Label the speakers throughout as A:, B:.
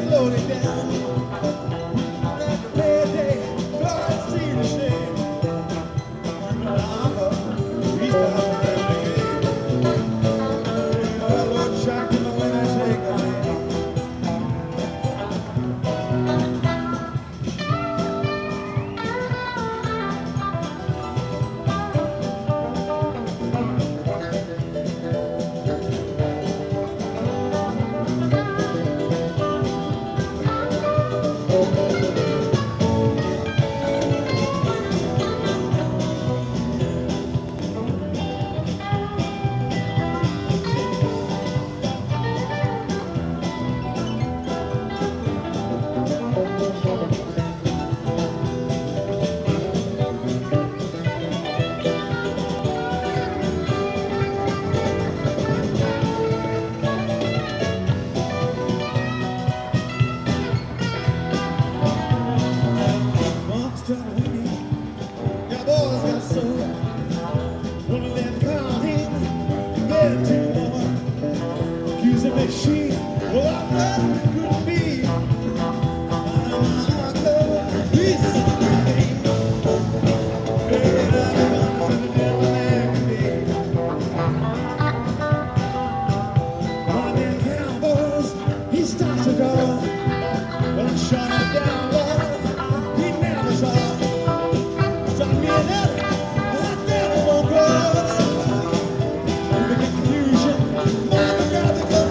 A: loaded down. Let the payday fly see the shame. He's down there. Lord, shock in the wind and shake the land. She, well, I thought it could be. My girl, Jesus, one of them cowboys, he starts to go. Well, I shot him down low. He never saw. Shot me another. I never won't go. The confusion, mama got to go.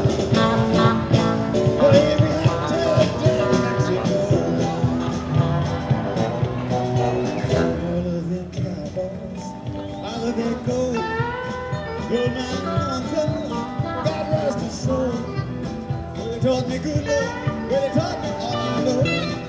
A: They go, my uncle, God rest his soul. Well, they taught me good love, well, they taught me all I know.